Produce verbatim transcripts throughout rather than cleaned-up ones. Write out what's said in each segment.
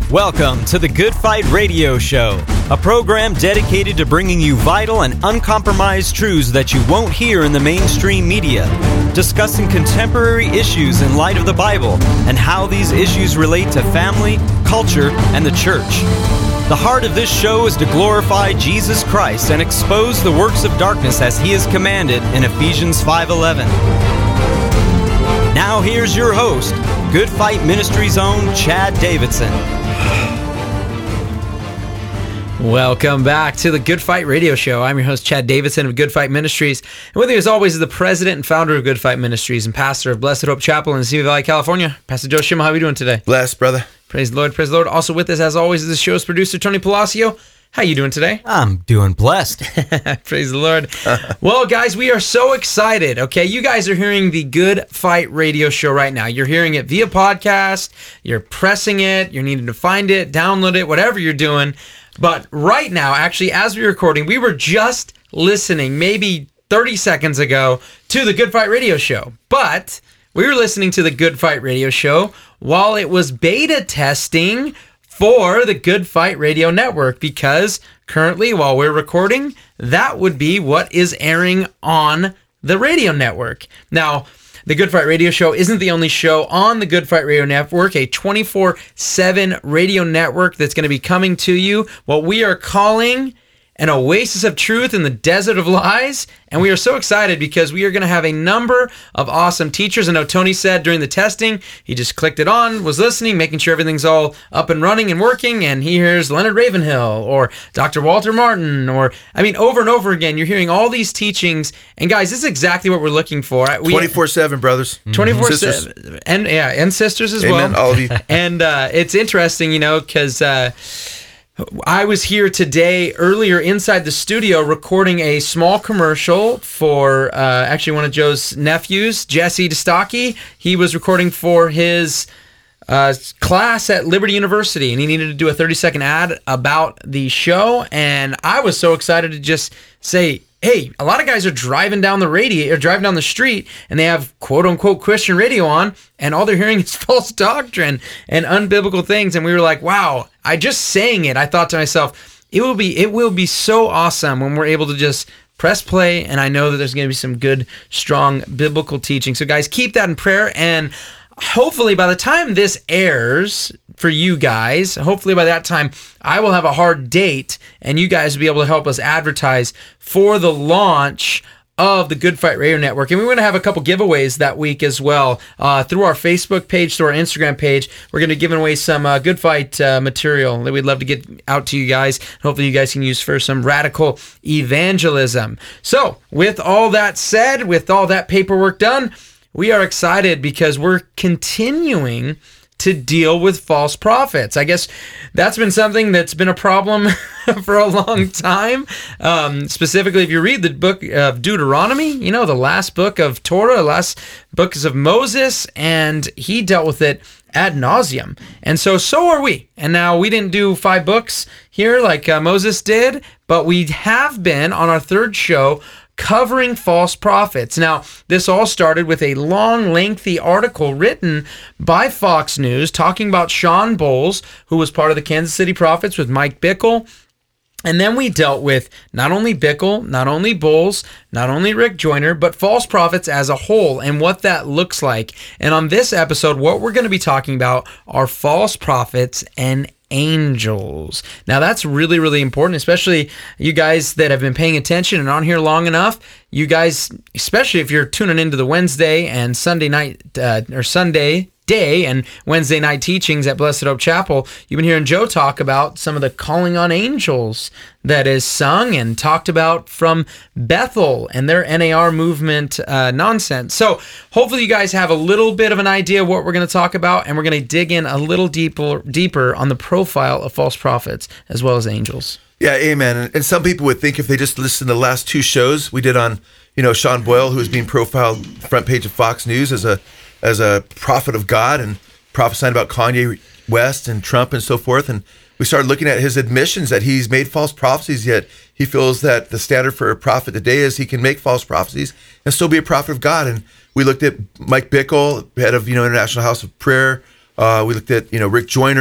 Welcome to the Good Fight Radio Show, a program dedicated to bringing you vital and uncompromised truths that you won't hear in the mainstream media, discussing contemporary issues in light of the Bible and how these issues relate to family, culture, and the church. The heart of this show is to glorify Jesus Christ and expose the works of darkness as He is commanded in Ephesians five eleven. Now here's your host, Good Fight Ministries' own Chad Davidson. Welcome back to the Good Fight Radio Show. I'm your host, Chad Davidson of Good Fight Ministries. And with me, as always, is the president and founder of Good Fight Ministries and pastor of Blessed Hope Chapel in Simi Valley, California, Pastor Joe Schimel. How are we doing today? Blessed, brother. Praise the Lord, praise the Lord. Also with us, as always, is the show's producer, Tony Palacio. How you doing today? I'm doing blessed. Praise the Lord. Well, guys, we are so excited, okay? You guys are hearing the Good Fight Radio Show right now. You're hearing it via podcast. You're pressing it. You're needing to find it, download it, whatever you're doing. But right now, actually, as we're recording, we were just listening maybe thirty seconds ago to the Good Fight Radio Show. But we were listening to the Good Fight Radio Show while it was beta testing for the Good Fight Radio Network, because currently, while we're recording, that would be what is airing on the radio network. Now, the Good Fight Radio Show isn't the only show on the Good Fight Radio Network, a twenty-four seven radio network that's going to be coming to you, what we are calling an oasis of truth in the desert of lies. And we are so excited because we are going to have a number of awesome teachers. I know Tony said during the testing, he just clicked it on, was listening, making sure everything's all up and running and working, and he hears Leonard Ravenhill or Doctor Walter Martin, or, I mean, over and over again, you're hearing all these teachings. And guys, this is exactly what we're looking for. twenty-four seven, brothers. twenty-four seven. And, yeah, and sisters as Amen, well. all of you. And uh, it's interesting, you know, because Uh, I was here today earlier inside the studio recording a small commercial for uh, actually one of Joe's nephews, Jesse DeStocki. He was recording for his uh, class at Liberty University, and he needed to do a thirty second ad about the show. And I was so excited to just say, hey, a lot of guys are driving down the radio or driving down the street, and they have quote unquote Christian radio on, and all they're hearing is false doctrine and unbiblical things. And we were like, wow, I just saying it, I thought to myself, it will be it will be so awesome when we're able to just press play, and I know that there's going to be some good, strong biblical teaching. So guys, keep that in prayer, and hopefully by the time this airs for you guys, hopefully by that time, I will have a hard date, and you guys will be able to help us advertise for the launch of the Good Fight Radio Network. And we're going to have a couple giveaways that week as well. Uh, through our Facebook page, through our Instagram page, we're going to be giving away some uh, Good Fight uh, material that we'd love to get out to you guys. Hopefully you guys can use for some radical evangelism. So with all that said, with all that paperwork done, we are excited because we're continuing to deal with false prophets. I guess that's been something that's been a problem for a long time. Um, specifically, if you read the book of Deuteronomy, you know, the last book of Torah, last books of Moses, and he dealt with it ad nauseum. And so, so are we. And now we didn't do five books here like uh, Moses did, but we have been on our third show covering false prophets. Now, this all started with a long, lengthy article written by Fox News talking about Shawn Bolz, who was part of the Kansas City Prophets with Mike Bickle. And then we dealt with not only Bickle, not only Bolz, not only Rick Joyner, but false prophets as a whole and what that looks like. And on this episode, what we're going to be talking about are false prophets and angels. Now that's really, really important, especially you guys that have been paying attention and on here long enough. You guys, especially if you're tuning into the Wednesday and Sunday night uh, or Sunday day and Wednesday night teachings at Blessed Hope Chapel, you've been hearing Joe talk about some of the calling on angels that is sung and talked about from Bethel and their N A R movement uh, nonsense. So hopefully you guys have a little bit of an idea of what we're going to talk about, and we're going to dig in a little deeper, deeper on the profile of false prophets as well as angels. Yeah, amen. And some people would think if they just listened to the last two shows we did on, you know, Sean Boyle, who was being profiled front page of Fox News as a as a prophet of God and prophesying about Kanye West and Trump and so forth. And we started looking at his admissions that he's made false prophecies, yet he feels that the standard for a prophet today is he can make false prophecies and still be a prophet of God. And we looked at Mike Bickle, head of, you know, International House of Prayer. Uh, we looked at, you know, Rick Joyner,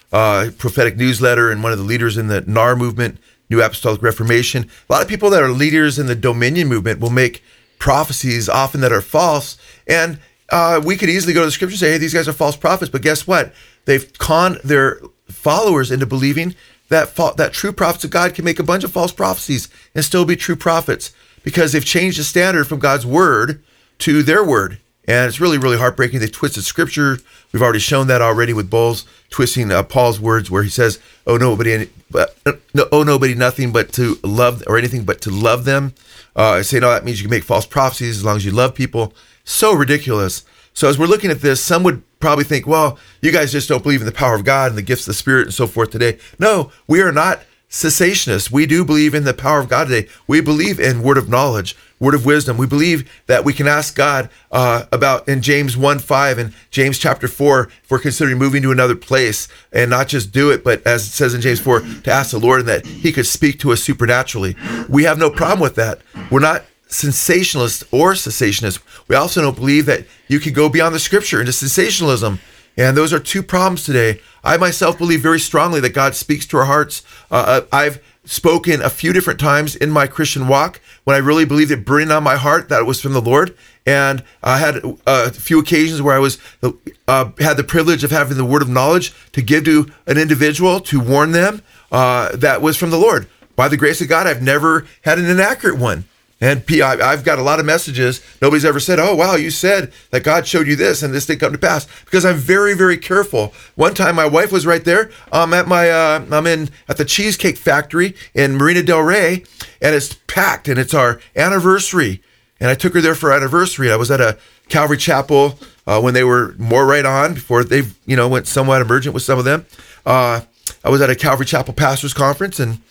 uh, prophetic newsletter and one of the leaders in the N A R movement, New Apostolic Reformation. A lot of people that are leaders in the Dominion movement will make prophecies often that are false. And uh, we could easily go to the scripture and say, hey, these guys are false prophets. But guess what? They've conned their followers into believing that fa- that true prophets of God can make a bunch of false prophecies and still be true prophets, because they've changed the standard from God's word to their word. And it's really, really heartbreaking. They twisted scripture. We've already shown that already with Bowles twisting uh, Paul's words, where he says, "Oh nobody, but no, oh nobody, nothing but to love, or anything but to love them." Uh, say no, that means you can make false prophecies as long as you love people. So ridiculous. So as we're looking at this, some would probably think, well, you guys just don't believe in the power of God and the gifts of the Spirit and so forth today. No, we are not cessationists. We do believe in the power of God today. We believe in word of knowledge, word of wisdom. We believe that we can ask God uh, about in James one five and James chapter four, if we're considering moving to another place, and not just do it, but as it says in James four, to ask the Lord and that he could speak to us supernaturally. We have no problem with that. We're not sensationalists or cessationists. We also don't believe that you can go beyond the scripture into sensationalism. And those are two problems today. I myself believe very strongly that God speaks to our hearts. Uh, I've spoken a few different times in my Christian walk when I really believed it burning on my heart that it was from the Lord. And I had a few occasions where I was uh, had the privilege of having the word of knowledge to give to an individual to warn them uh, that was from the Lord. By the grace of God, I've never had an inaccurate one. And P, I, I've got a lot of messages. Nobody's ever said, oh, wow, you said that God showed you this and this didn't come to pass. Because I'm very, very careful. One time my wife was right there. I'm at my, uh, I'm in at the Cheesecake Factory in Marina Del Rey, and it's packed, and it's our anniversary. And I took her there for our anniversary. I was at a Calvary Chapel uh, when they were more right on, before they, you know, went somewhat emergent with some of them. Uh, I was at a Calvary Chapel pastors conference, and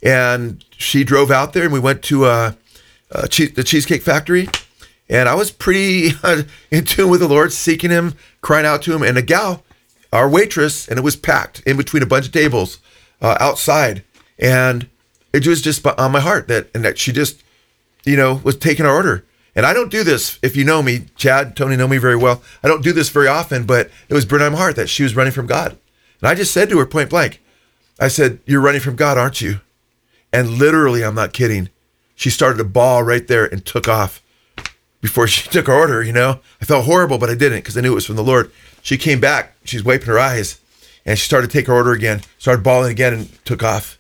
and she drove out there, and we went to uh, Uh, che- the Cheesecake Factory, and I was pretty uh, in tune with the Lord, seeking him, crying out to him, and a gal, our waitress, and it was packed in between a bunch of tables uh, outside, and it was just on my heart that, and that she just, you know, was taking our order. And I don't do this, if you know me, Chad, Tony know me very well, I don't do this very often, but it was burning on my heart that she was running from God. And I just said to her point blank, I said, you're running from God, aren't you? And literally, I'm not kidding, she started to bawl right there and took off before she took her order, you know. I felt horrible, but I didn't, because I knew it was from the Lord. She came back, she's wiping her eyes, and she started to take her order again, started bawling again and took off.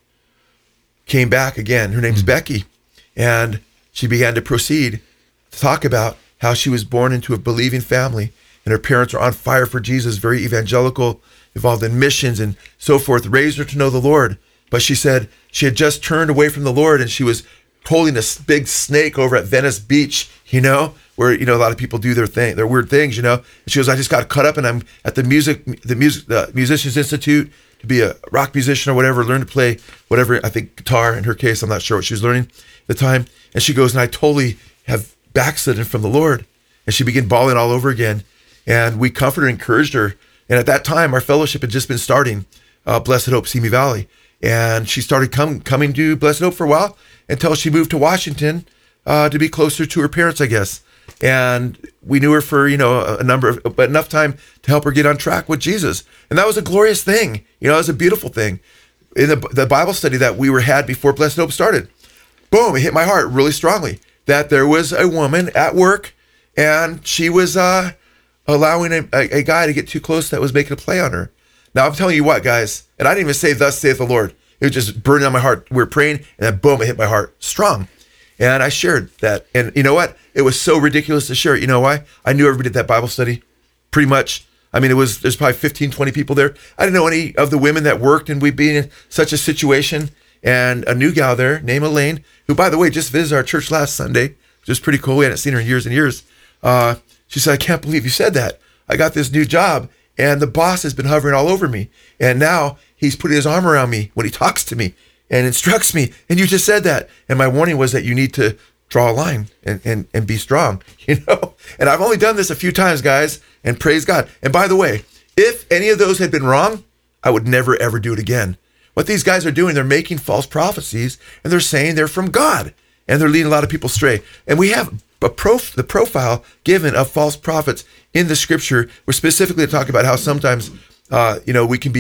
Came back again. Her name's mm-hmm. Becky. And she began to proceed to talk about how she was born into a believing family, and her parents are on fire for Jesus, very evangelical, involved in missions and so forth, raised her to know the Lord. But she said she had just turned away from the Lord, and she was holding a big snake over at Venice Beach, you know, where, you know, a lot of people do their thing, their weird things, you know. And she goes, I just got cut up, and I'm at the music, the music, the Musicians Institute to be a rock musician or whatever, learn to play whatever, I think guitar in her case, I'm not sure what she was learning at the time. And she goes, and I totally have backslidden from the Lord. And she began bawling all over again. And we comforted and encouraged her. And at that time, our fellowship had just been starting, uh, Blessed Hope, Simi Valley. And she started come, coming to Blessed Hope for a while, until she moved to Washington uh, to be closer to her parents, I guess. And we knew her for, you know, a, a number of, but enough time to help her get on track with Jesus. And that was a glorious thing. You know, it was a beautiful thing. In the, the Bible study that we were had before Blessed Hope started, boom, it hit my heart really strongly that there was a woman at work, and she was uh, allowing a, a, a guy to get too close that was making a play on her. Now, I'm telling you what, guys, and I didn't even say, thus saith the Lord. It was just burning on my heart. We were praying, and then boom, it hit my heart strong. And I shared that. And you know what? It was so ridiculous to share it. You know why? I knew everybody did that Bible study, pretty much. I mean, it was there's probably fifteen, twenty people there. I didn't know any of the women that worked, and we'd be in such a situation. And a new gal there named Elaine, who, by the way, just visited our church last Sunday, which was pretty cool. We hadn't seen her in years and years. Uh, she said, I can't believe you said that. I got this new job, and the boss has been hovering all over me. And now he's putting his arm around me when he talks to me and instructs me. And you just said that. And my warning was that you need to draw a line and, and, and be strong, you know? And I've only done this a few times, guys, and praise God. And by the way, if any of those had been wrong, I would never, ever do it again. What these guys are doing, they're making false prophecies, and they're saying they're from God, and they're leading a lot of people astray. And we have a prof- the profile given of false prophets in the scripture. We're specifically talking about how sometimes, uh, you know, we can be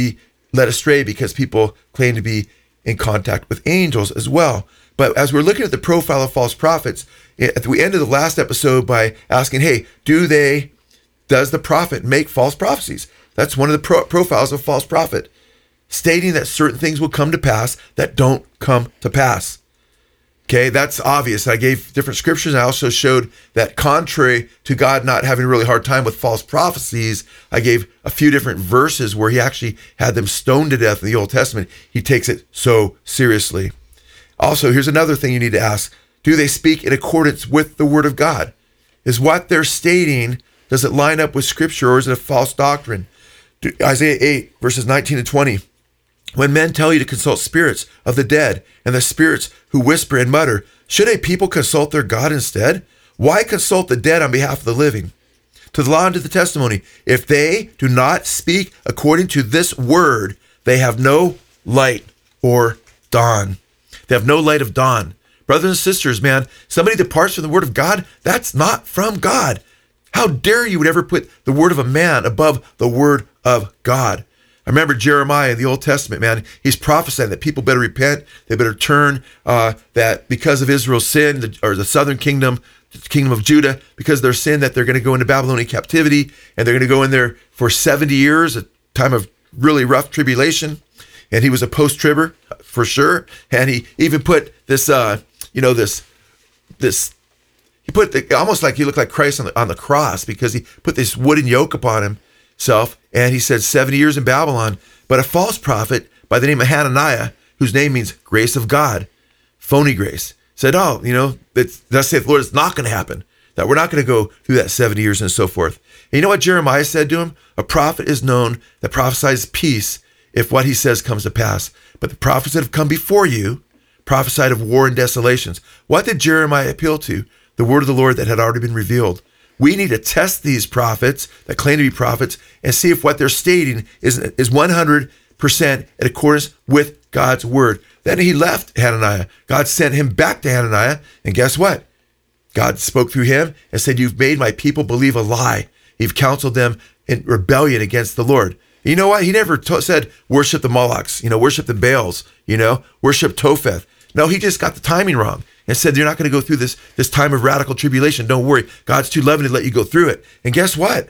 led astray because people claim to be in contact with angels as well. But as we're looking at the profile of false prophets, at the end of the last episode by asking, hey, do they, does the prophet make false prophecies? That's one of the pro- profiles of false prophet, stating that certain things will come to pass that don't come to pass. Okay, that's obvious. I gave different scriptures. I also showed that contrary to God not having a really hard time with false prophecies, I gave a few different verses where he actually had them stoned to death in the Old Testament. He takes it so seriously. Also, here's another thing you need to ask. Do they speak in accordance with the word of God? Is what they're stating, does it line up with scripture, or is it a false doctrine? Isaiah eight, verses nineteen and twenty. When men tell you to consult spirits of the dead and the spirits who whisper and mutter, should a people consult their God instead? Why consult the dead on behalf of the living? To the law and to the testimony, if they do not speak according to this word, they have no light or dawn. They have no light of dawn. Brothers and sisters, man, somebody departs from the word of God, that's not from God. How dare you would ever put the word of a man above the word of God? I remember Jeremiah in the Old Testament, man, he's prophesying that people better repent, they better turn, uh, that because of Israel's sin, the, or the southern kingdom, the kingdom of Judah, because of their sin, that they're going to go into Babylonian captivity, and they're going to go in there for seventy years, a time of really rough tribulation. And he was a post-tribber, for sure. And he even put this, uh, you know, this, this, he put the, almost like he looked like Christ on the, on the cross, because he put this wooden yoke upon himself. And he said seventy years in Babylon. But a false prophet by the name of Hananiah, whose name means grace of God, phony grace, said, oh, you know, that's, thus saith the Lord, it's not going to happen, that we're not going to go through that seventy years and so forth. And you know what Jeremiah said to him? A prophet is known that prophesies peace if what he says comes to pass. But the prophets that have come before you prophesied of war and desolations. What did Jeremiah appeal to? The word of the Lord that had already been revealed. We need to test these prophets that claim to be prophets and see if what they're stating is, is one hundred percent in accordance with God's word. Then he left Hananiah. God sent him back to Hananiah. And guess what? God spoke through him and said, you've made my people believe a lie. You've counseled them in rebellion against the Lord. You know what? He never t- said, worship the Molochs, you know, worship the Baals, you know, worship Topheth. No, he just got the timing wrong and said, you're not going to go through this, this time of radical tribulation. Don't worry. God's too loving to let you go through it. And guess what?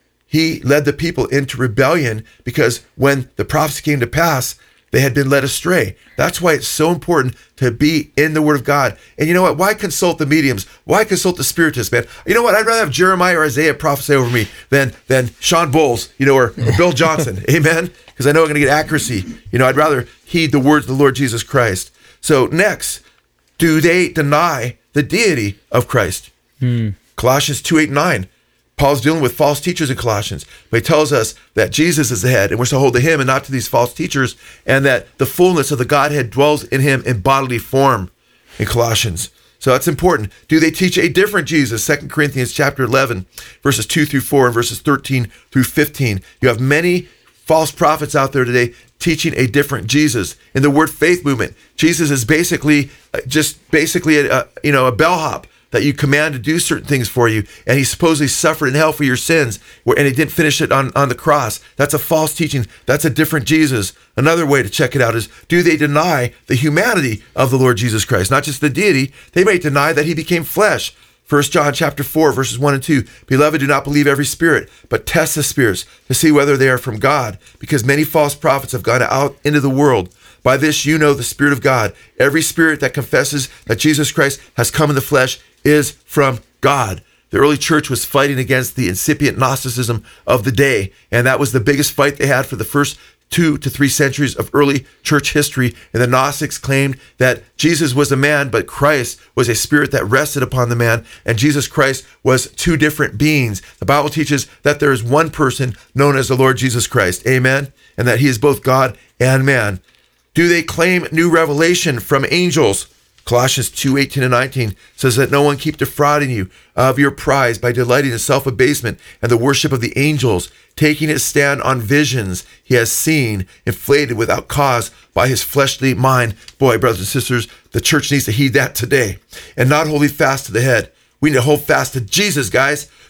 He led the people into rebellion because when the prophecy came to pass, they had been led astray. That's why it's so important to be in the word of God. And you know what? Why consult the mediums? Why consult the spiritists, man? You know what? I'd rather have Jeremiah or Isaiah prophesy over me than than Sean Bowles, you know, or, or Bill Johnson. Amen? Because I know I'm going to get accuracy. You know, I'd rather heed the words of the Lord Jesus Christ. So next, do they deny the deity of Christ? Hmm. Colossians two, eight, and nine. Paul's dealing with false teachers in Colossians, but he tells us that Jesus is the head, and we're to hold to him and not to these false teachers, and that the fullness of the Godhead dwells in him in bodily form in Colossians. So that's important. Do they teach a different Jesus? Second Corinthians chapter eleven, verses two through four and verses thirteen through fifteen. You have many false prophets out there today teaching a different Jesus. In the word faith movement, Jesus is basically just basically a, a you know a bellhop that you command to do certain things for you, and he supposedly suffered in hell for your sins, and he didn't finish it on, on the cross. That's a false teaching. That's a different Jesus. Another way to check it out is, do they deny the humanity of the Lord Jesus Christ? Not just the deity. They may deny that he became flesh. First John chapter four, verses one and two. Beloved, do not believe every spirit, but test the spirits to see whether they are from God, because many false prophets have gone out into the world. By this you know the Spirit of God. Every spirit that confesses that Jesus Christ has come in the flesh is from God. The early church was fighting against the incipient Gnosticism of the day, and that was the biggest fight they had for the first two to three centuries of early church history. And the Gnostics claimed that Jesus was a man, but Christ was a spirit that rested upon the man, and Jesus Christ was two different beings. The Bible teaches that there is one person known as the Lord Jesus Christ. Amen? And that he is both God and man. Do they claim new revelation from angels? Colossians two, eighteen and nineteen says that no one keep defrauding you of your prize by delighting in self-abasement and the worship of the angels, taking his stand on visions he has seen, inflated without cause by his fleshly mind. Boy, brothers and sisters, the church needs to heed that today, and not holding fast to the head. We need to hold fast to Jesus, guys.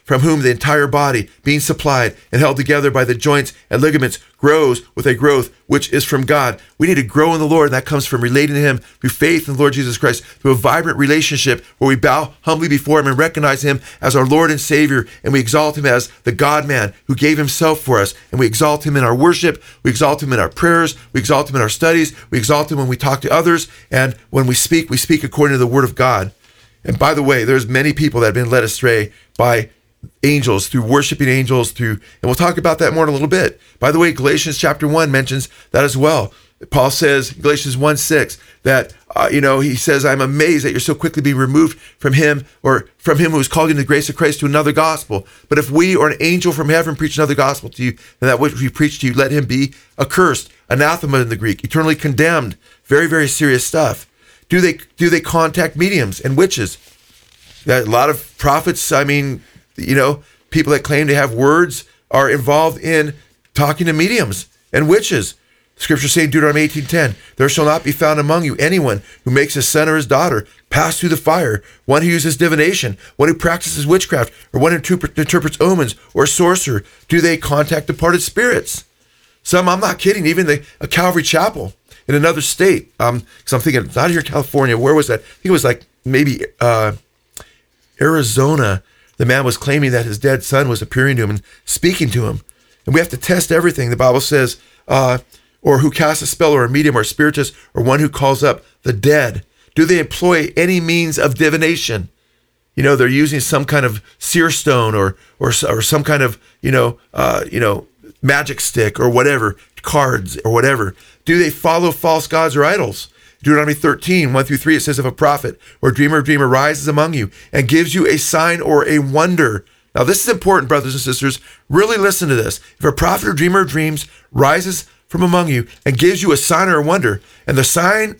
from whom the entire body, being supplied and held together by the joints and ligaments, grows with a growth which is from God. We need to grow in the Lord, and that comes from relating to him through faith in the Lord Jesus Christ, through a vibrant relationship where we bow humbly before him and recognize him as our Lord and Savior, and we exalt him as the God-man who gave himself for us, and we exalt him in our worship, we exalt him in our prayers, we exalt him in our studies, we exalt him when we talk to others, and when we speak, we speak according to the word of God. And by the way, there's many people that have been led astray by angels, through worshiping angels, through, and we'll talk about that more in a little bit. By the way, Galatians chapter one mentions that as well. Paul says, Galatians one six, that, uh, you know, he says, I'm amazed that you're so quickly being removed from him, or from him who is called in the grace of Christ to another gospel. But if we or an angel from heaven preach another gospel to you, then that which we preach to you, let him be accursed, anathema in the Greek, eternally condemned. Very, very serious stuff. Do they do they contact mediums and witches? That a lot of prophets, I mean, you know, people that claim to have words are involved in talking to mediums and witches. Scripture saying, Deuteronomy eighteen ten, there shall not be found among you anyone who makes his son or his daughter pass through the fire, one who uses divination, one who practices witchcraft, or one who interpret, interprets omens, or a sorcerer. Do they contact departed spirits? Some, I'm not kidding, even the a Calvary Chapel in another state. Um, because I'm thinking, not here in California, where was that? I think it was like maybe uh, Arizona. The man was claiming that his dead son was appearing to him and speaking to him. And we have to test everything. The Bible says, uh, or who casts a spell, or a medium, or a spiritist, or one who calls up the dead. Do they employ any means of divination? You know, they're using some kind of seer stone, or or or some kind of, you know, uh, you know, magic stick, or whatever, cards, or whatever. Do they follow false gods or idols? Deuteronomy thirteen, one through three, it says, if a prophet or dreamer of dreamer rises among you and gives you a sign or a wonder. Now, this is important, brothers and sisters. Really listen to this. If a prophet or dreamer of dreams rises from among you and gives you a sign or a wonder, and the sign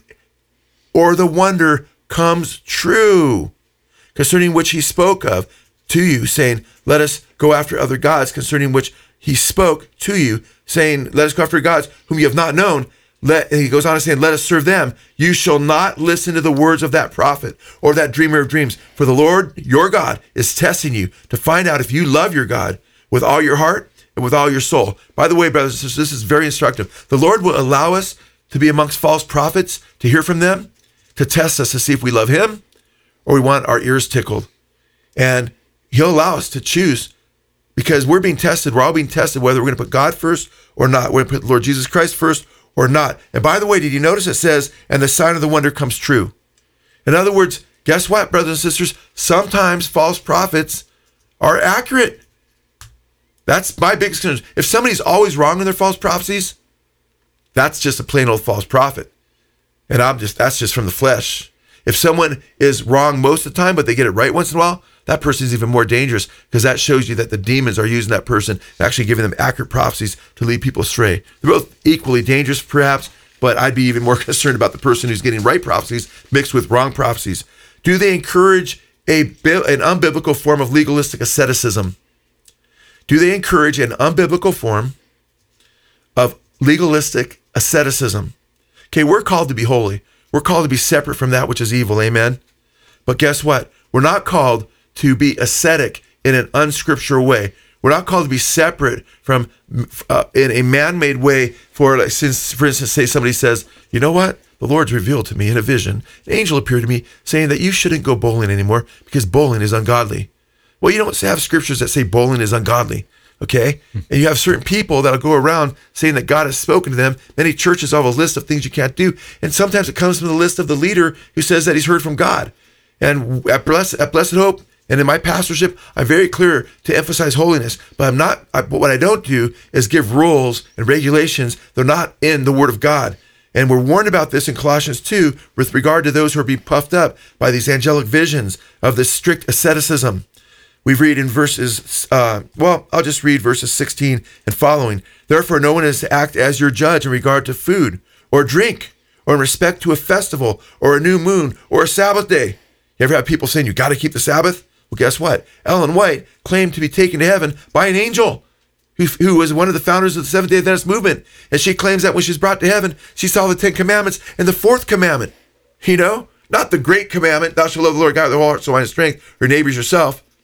or the wonder comes true, concerning which he spoke of to you, saying, let us go after other gods, concerning which he spoke to you, saying, let us go after gods whom you have not known. Let, and he goes on to say, let us serve them. You shall not listen to the words of that prophet or that dreamer of dreams. For the Lord, your God, is testing you to find out if you love your God with all your heart and with all your soul. By the way, brothers and sisters, this is very instructive. The Lord will allow us to be amongst false prophets, to hear from them, to test us to see if we love him or we want our ears tickled. And he'll allow us to choose, because we're being tested. We're all being tested whether we're going to put God first or not. We're going to put Lord Jesus Christ first or not. And by the way, did you notice it says, and the sign of the wonder comes true? In other words, guess what, brothers and sisters? Sometimes false prophets are accurate. That's my biggest concern. If somebody's always wrong in their false prophecies, that's just a plain old false prophet. And I'm just, that's just from the flesh. If someone is wrong most of the time, but they get it right once in a while, that person is even more dangerous, because that shows you that the demons are using that person and actually giving them accurate prophecies to lead people astray. They're both equally dangerous, perhaps, but I'd be even more concerned about the person who's getting right prophecies mixed with wrong prophecies. Do they encourage a an unbiblical form of legalistic asceticism? Do they encourage an unbiblical form of legalistic asceticism? Okay, we're called to be holy. We're called to be separate from that which is evil, amen? But guess what? We're not called to be ascetic in an unscriptural way. We're not called to be separate from, uh, in a man-made way. For, like, since, for instance, say somebody says, you know what? The Lord's revealed to me in a vision. An angel appeared to me saying that you shouldn't go bowling anymore because bowling is ungodly. Well, you don't have scriptures that say bowling is ungodly, okay? And you have certain people that'll go around saying that God has spoken to them. Many churches have a list of things you can't do. And sometimes it comes from the list of the leader who says that he's heard from God. And at Blessed, at Blessed Hope, and in my pastorship, I'm very clear to emphasize holiness. But I'm not. I, but what I don't do is give rules and regulations. They're not in the Word of God. And we're warned about this in Colossians two with regard to those who are being puffed up by these angelic visions of this strict asceticism. We read in verses, uh, well, I'll just read verses sixteen and following. Therefore, no one is to act as your judge in regard to food or drink, or in respect to a festival or a new moon or a Sabbath day. You ever have people saying you got to keep the Sabbath? Well, guess what? Ellen White claimed to be taken to heaven by an angel who, who was one of the founders of the Seventh-day Adventist movement. And she claims that when she was brought to heaven, she saw the Ten Commandments and the fourth commandment. You know, not the great commandment, thou shalt love the Lord God with all heart, soul, mind, and strength, or neighbors yourself.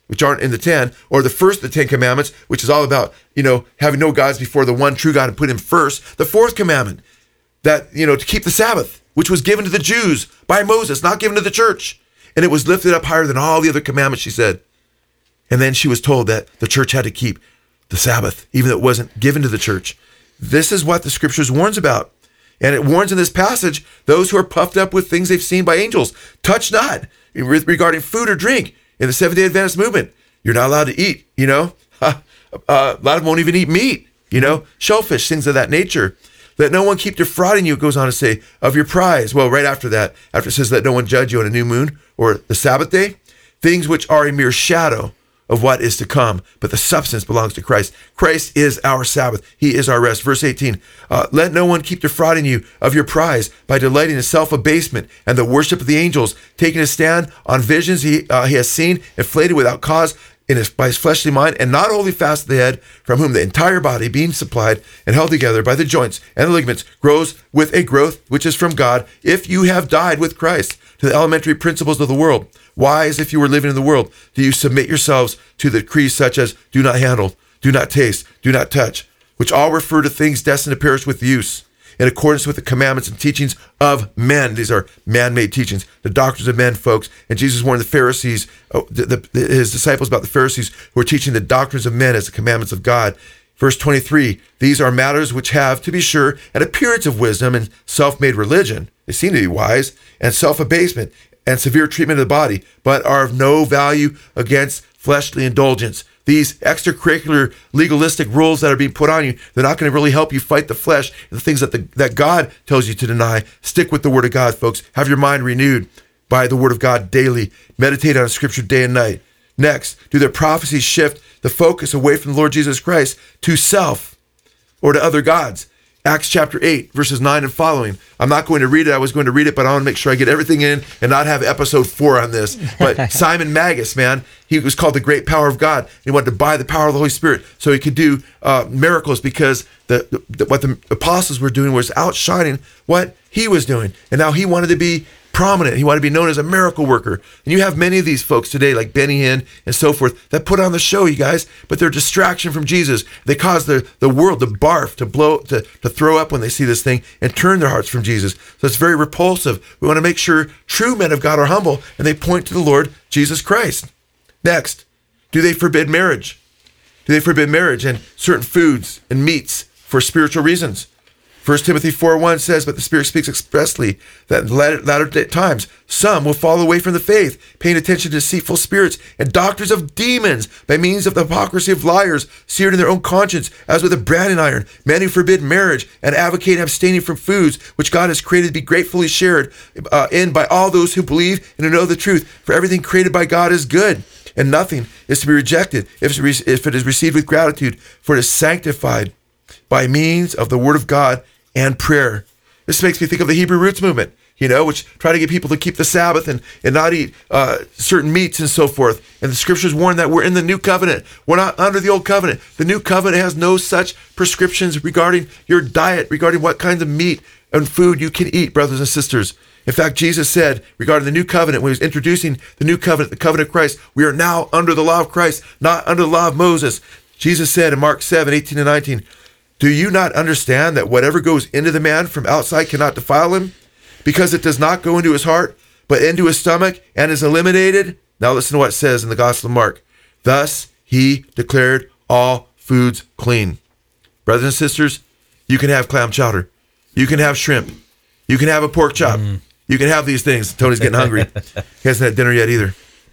which aren't in the ten, or the first of the Ten Commandments, which is all about, you know, having no gods before the one true God and put him first. The fourth commandment, that, you know, to keep the Sabbath, which was given to the Jews by Moses, not given to the church. And it was lifted up higher than all the other commandments, she said. And then she was told that the church had to keep the Sabbath, even though it wasn't given to the church. This is what the scriptures warns about. And it warns in this passage, those who are puffed up with things they've seen by angels, touch not, regarding food or drink. In the Seventh-day Adventist movement, you're not allowed to eat, you know. Uh, a lot of them won't even eat meat, you know, shellfish, things of that nature. Let no one keep defrauding you, it goes on to say, of your prize. Well, right after that, after it says, let no one judge you on a new moon or the Sabbath day, things which are a mere shadow of what is to come, but the substance belongs to Christ. Christ is our Sabbath. He is our rest. Verse eighteen, uh, let no one keep defrauding you of your prize by delighting in self-abasement and the worship of the angels, taking a stand on visions he, uh, he has seen, inflated without cause in his, by his fleshly mind, and not holding fast the head, from whom the entire body, being supplied and held together by the joints and the ligaments, grows with a growth which is from God, if you have died with Christ to the elementary principles of the world. Why, as if you were living in the world, do you submit yourselves to the decrees such as do not handle, do not taste, do not touch, which all refer to things destined to perish with use, in accordance with the commandments and teachings of men. These are man-made teachings, the doctrines of men, folks. And Jesus warned the Pharisees, uh, the, the, his disciples about the Pharisees who were teaching the doctrines of men as the commandments of God. Verse twenty-three, these are matters which have, to be sure, an appearance of wisdom and self-made religion. They seem to be wise, and self-abasement and severe treatment of the body, but are of no value against fleshly indulgence. These extracurricular legalistic rules that are being put on you, they're not going to really help you fight the flesh, the things that the, that God tells you to deny. Stick with the Word of God, folks. Have your mind renewed by the Word of God daily. Meditate on Scripture day and night. Next, do their prophecies shift the focus away from the Lord Jesus Christ to self or to other gods? Acts chapter eight, verses nine and following. I'm not going to read it. I was going to read it, but I want to make sure I get everything in and not have episode four on this. But Simon Magus, man, he was called the great power of God. He wanted to buy the power of the Holy Spirit so he could do uh, miracles, because the, the what the apostles were doing was outshining what he was doing. And now he wanted to be prominent. He wanted to be known as a miracle worker. And you have many of these folks today, like Benny Hinn and so forth, that put on the show, you guys, but they're distraction from Jesus. They cause the, the world to barf, to blow, to, to throw up when they see this thing and turn their hearts from Jesus. So it's very repulsive. We want to make sure true men of God are humble and they point to the Lord Jesus Christ. Next, do they forbid marriage? Do they forbid marriage and certain foods and meats for spiritual reasons? First Timothy four one says, but the Spirit speaks expressly that in the latter, latter times some will fall away from the faith, paying attention to deceitful spirits and doctors of demons, by means of the hypocrisy of liars, seared in their own conscience, as with a branding iron, men who forbid marriage and advocate abstaining from foods which God has created to be gratefully shared uh, in by all those who believe and who know the truth. For everything created by God is good, and nothing is to be rejected if it is received with gratitude, for it is sanctified by means of the Word of God and prayer. This makes me think of the Hebrew Roots movement, you know, which try to get people to keep the Sabbath and, and not eat uh, certain meats and so forth. And the scriptures warn that we're in the new covenant. We're not under the old covenant. The new covenant has no such prescriptions regarding your diet, regarding what kinds of meat and food you can eat, brothers and sisters. In fact, Jesus said regarding the new covenant, when he was introducing the new covenant, the covenant of Christ, we are now under the law of Christ, not under the law of Moses. Jesus said in Mark seven, eighteen and nineteen, do you not understand that whatever goes into the man from outside cannot defile him? Because it does not go into his heart, but into his stomach, and is eliminated? Now listen to what it says in the Gospel of Mark. Thus he declared all foods clean. Brothers and sisters, you can have clam chowder. You can have shrimp. You can have a pork chop. Mm. You can have these things. Tony's getting hungry. He hasn't had dinner yet either.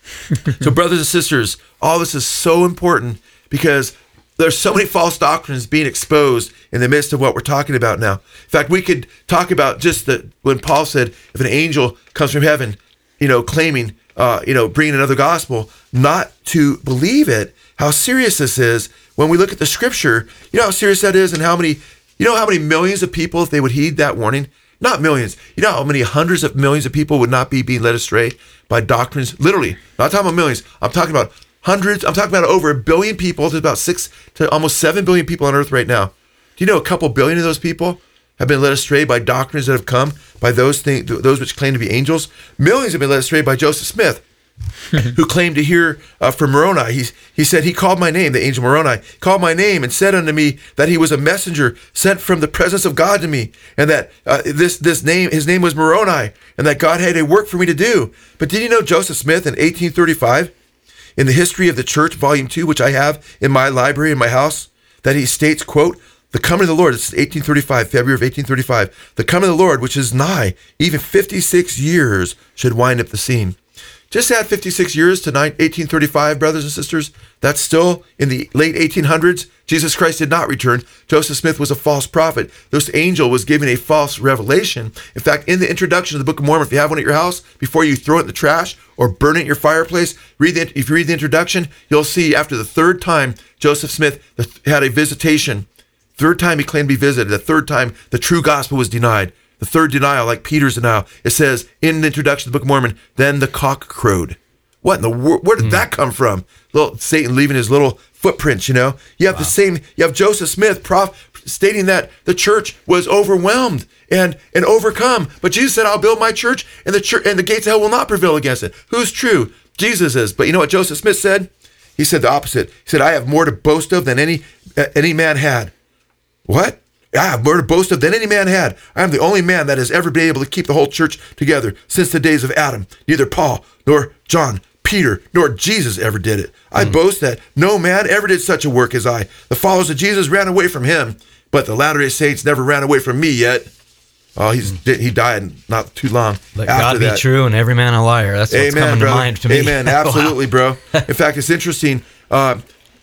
So brothers and sisters, all this is so important, because there's so many false doctrines being exposed in the midst of what we're talking about now. In fact, we could talk about just that when Paul said, if an angel comes from heaven, you know, claiming, uh, you know, bringing another gospel, not to believe it, how serious this is. When we look at the scripture, you know how serious that is, and how many, you know how many millions of people, if they would heed that warning, not millions, you know how many hundreds of millions of people would not be being led astray by doctrines, literally, not talking about millions, I'm talking about hundreds, I'm talking about over a billion people. There's about six to almost seven billion people on earth right now. Do you know a couple billion of those people have been led astray by doctrines that have come by those things, those which claim to be angels? Millions have been led astray by Joseph Smith. who claimed to hear uh, from Moroni. He, he said, he called my name, the angel Moroni, called my name and said unto me that he was a messenger sent from the presence of God to me, and that uh, this this name, his name was Moroni, and that God had a work for me to do. But did you know Joseph Smith in eighteen thirty-five, in the History of the Church, Volume two, which I have in my library in my house, that he states, quote, the coming of the Lord, this is eighteen thirty-five, February of eighteen thirty-five, the coming of the Lord, which is nigh, even fifty-six years, should wind up the scene. Just add fifty-six years to eighteen thirty-five, brothers and sisters. That's still in the late eighteen hundreds. Jesus Christ did not return. Joseph Smith was a false prophet. This angel was giving a false revelation. In fact, in the introduction of the Book of Mormon, if you have one at your house, before you throw it in the trash or burn it in your fireplace, read the, if you read the introduction, you'll see after the third time Joseph Smith had a visitation, third time he claimed to be visited, the third time the true gospel was denied. The third denial, like Peter's denial, it says in the introduction to the Book of Mormon, then the cock crowed. What in the world? Where did mm. that come from? Little Satan leaving his little footprints, you know? You have wow. the same, you have Joseph Smith prof, stating that the church was overwhelmed and, and overcome. But Jesus said, I'll build my church and the church and the gates of hell will not prevail against it. Who's true? Jesus is. But you know what Joseph Smith said? He said the opposite. He said, I have more to boast of than any uh, any man had. What? I have more to boast of than any man had. I am the only man that has ever been able to keep the whole church together since the days of Adam. Neither Paul, nor John, Peter, nor Jesus ever did it. I mm. boast that no man ever did such a work as I. The followers of Jesus ran away from him, but the Latter-day Saints never ran away from me yet. Oh, he's mm. he died not too long Let after God be that. True and every man a liar. That's what's Amen, coming brother. to mind to me. Amen. Absolutely, wow. bro. In fact, it's interesting. Uh,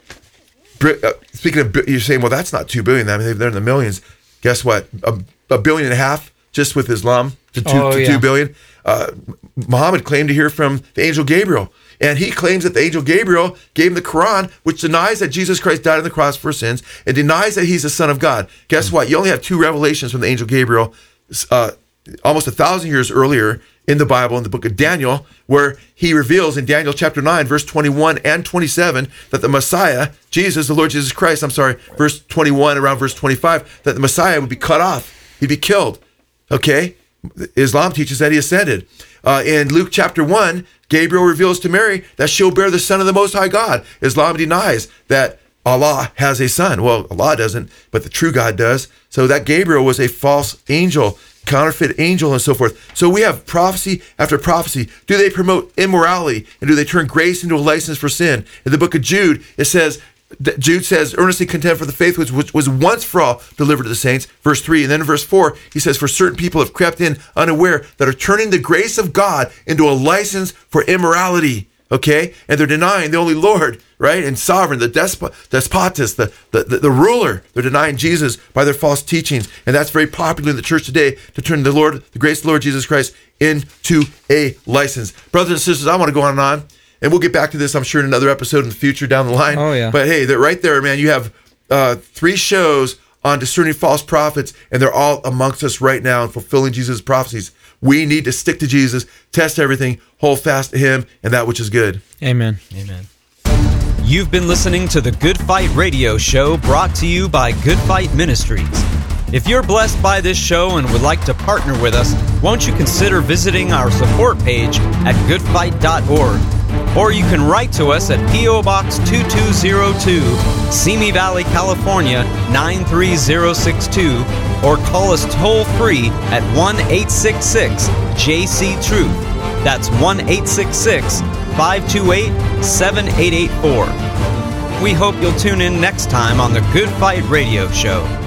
speaking of, you're saying, well, that's not two billion. I mean, they're in the millions. Guess what? A, a billion and a half just with Islam to two, oh, to yeah. two billion. Uh, Muhammad claimed to hear from the angel Gabriel. And he claims that the angel Gabriel gave him the Quran, which denies that Jesus Christ died on the cross for sins and denies that he's the Son of God. Guess what? You only have two revelations from the angel Gabriel uh, almost a thousand years earlier in the Bible, in the book of Daniel, where he reveals in Daniel chapter nine, verse twenty-one and twenty-seven, that the Messiah, Jesus, the Lord Jesus Christ, I'm sorry, verse twenty-one, around verse twenty-five, that the Messiah would be cut off. He'd be killed. Okay? Islam teaches that he ascended. Uh, in Luke chapter one, Gabriel reveals to Mary that she'll bear the Son of the Most High God. Islam denies that Allah has a son. Well, Allah doesn't, but the true God does. So that Gabriel was a false angel, counterfeit angel, and so forth. So we have prophecy after prophecy. Do they promote immorality, and do they turn grace into a license for sin? In the book of Jude, it says, Jude says, earnestly contend for the faith which, which was once for all delivered to the saints, verse three. And then in verse four, he says, for certain people have crept in unaware that are turning the grace of God into a license for immorality. Okay? And they're denying the only Lord, right? And sovereign, the despot, despotus, the, the, the, the ruler. They're denying Jesus by their false teachings. And that's very popular in the church today, to turn the Lord, the grace of the Lord Jesus Christ into a license. Brothers and sisters, I want to go on and on. And we'll get back to this, I'm sure, in another episode in the future down the line. Oh, yeah. But hey, they're right there, man. You have uh, three shows on discerning false prophets, and they're all amongst us right now and fulfilling Jesus' prophecies. We need to stick to Jesus, test everything, hold fast to him, and that which is good. Amen. Amen. You've been listening to the Good Fight Radio Show, brought to you by Good Fight Ministries. If you're blessed by this show and would like to partner with us, won't you consider visiting our support page at good fight dot org? Or you can write to us at P O Box two two zero two, Simi Valley, California nine three zero six two, or call us toll free at one eight six six J C Truth. That's one eight six six five two eight seven eight eight four. We hope you'll tune in next time on the Good Fight Radio Show.